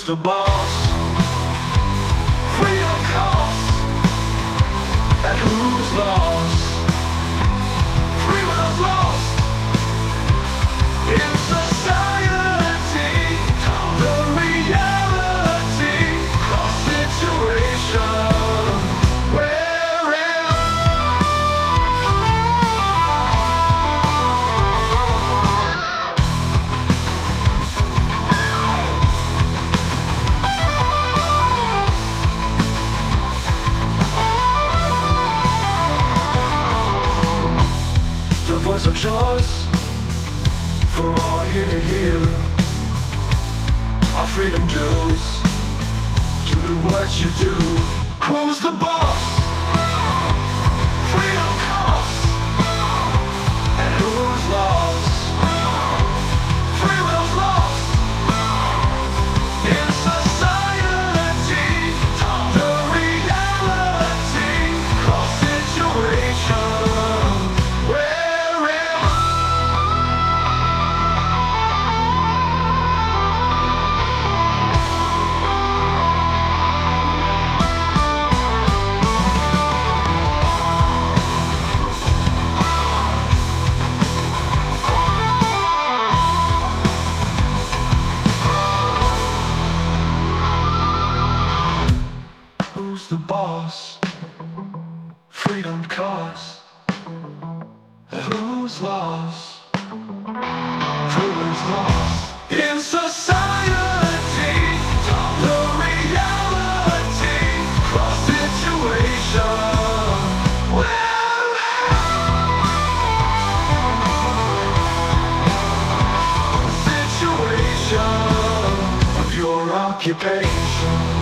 the boss? Freedom costs, and who's lost? Free will's lost in society. The reality of situation wherein the voice of choice for all here to hear. Our freedom dues, do what you do. Who's the boss? Freedom costs, and who's lost? Free will's lost in society. The reality of situation wherein who's the boss? Freedom costs, and who's lost? Who is lost in society? The reality of situation situation of your occupation.